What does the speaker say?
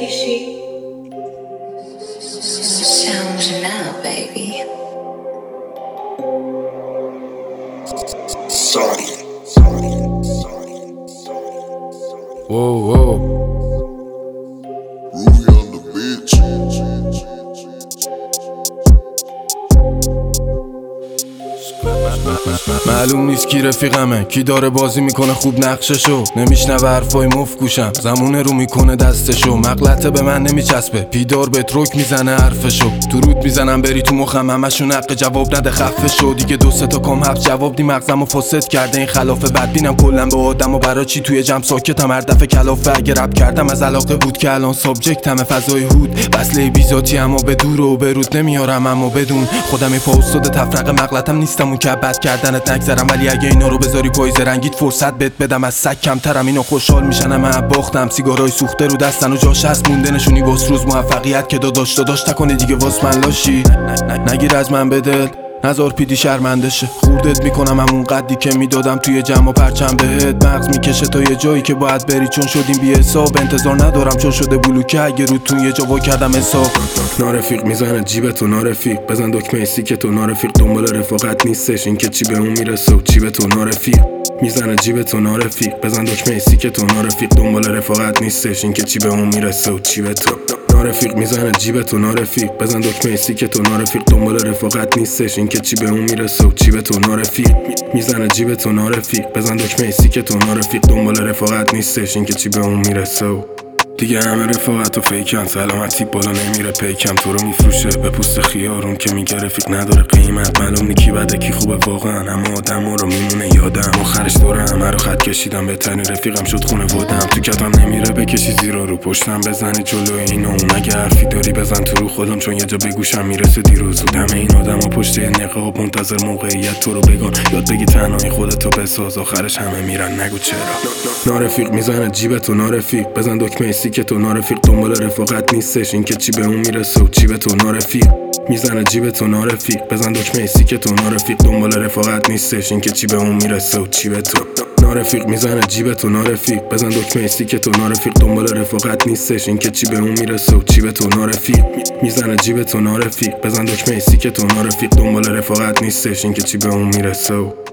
بکشی. Sounds now, baby. Whoa, whoa. Ruby on the bitch. معلوم نیست کی رفیقمه، کی داره بازی میکنه خوب نقششو. نمیشنوه حرفای مف گوشم، زمونه رو میکنه دستشو. مغلطه به من نمیچسبه، پیدار به ترک میزنه حرفشو. درود میزنم بری تو مخم، همشون حق جواب نده خفه شو. دیگه دو سه تا کم حرف جواب دی، مغزمو فاسد کرده این خلافه. بدبینم کلم به آدم و برا چی توی جمع ساکتم هر دفعه کلافه. اگه رپ کردم از علاقه بود که الان سابجکتم فضای هود. وصله بیزاتی اما به دور و به رود نمیارم، اما بدون خودم پا استاد تفرقه. مغلطم نیستم اون که بد کردنت نگذرم، ولی اگه اینا رو بذاری پای زرنگیت فرصت بهت بدم. از سگ کمترم، اینا خوشحال میشن من باختم. سیگارای سوخته رو دستن و جاش هست مونده نشونی واس روز موفقیت که داداش نکنه دیگه واس من لاشی. نگیر از من به دل، نزار پیدی شرمنده شه. خوردت میکنم همون قدی که میدادم توی جمع و پرچم بهت. مغز میکشه تا یه جایی که باید بری، چون شدیم بی حساب. انتظار ندارم چون شده بلوکه، اگه روتون یه جا وا کردم حساب. نارفیق میزنه جیبتو، نارفیق بزن دکمه سیکتو. نارفیق دنبال رفاقت نیستش، این که چی به اون میرسه و چی به تو. نارفیق میزنه جیبتو، نارفیق بزن دکمه سیکتو. نارفیق دنبال رفاقت نیستش، این که چی به اون میرسه و چی به تو. نارفیق میزنه جیبتو، نارفیق بزن دکمه سیکتو. نارفیق دنبال رفاقت نیستش، این که چی به اون میرسه و چی به تو. نارفیق میزنه جیبتو، نارفیق بزن دکمه سیکتو. نارفیق دنبال رفاقت نیستش، این که چی به اون میرسه و دیگه همه رفاقت و فیکن. سلامتی بالا نمیره پیکم، تو رو میفروشه به پوست خیارون که میگه رفیق نداره قیمت. معلوم نی کی بده کی خوبه واقعا، اما آدم رو میمونه یادم. آخرش دوره همه رو خط کشیدم، بهترین رفیقم شد خونه وادم. تو کتم نمیره بکشی زیرا رو پشتم، بزنی جلو این اون. اگه حرفی داری بزن تو رو خودم، چون یه جا به گوشم میرسه دیر و زود. همه این آدم ها پشت نقاب منتظر موقعیت تو رو بگن. یاد بگی تنهایی خودتو بساز، آخرش همه میرن نگو چرا. نارفیق میزنه جیبتو، نارفیق بزن دکمه سیکتو. نارفیق دنبال رفاقت نیستش، این که چی به اون میرسه و چی به تو. نارفیق میزنه جیبتو، نارفیق بزن دکمه سیکتو. نارفیق دنبال رفاقت نیستش، این که چی به اون میرسه و چی به تو. نارفیق میزنه جیبتو، نارفیق بزن دکمه سیکتو. نارفیق دنبال رفاقت نیستش، این که چی به اون میرسه و چی به تو. نارفیق میزنه جیبتو، نارفیق بزن دکمه سیکتو. نارفیق دنبال رفاقت نیستش، این که چی به اون میرسه و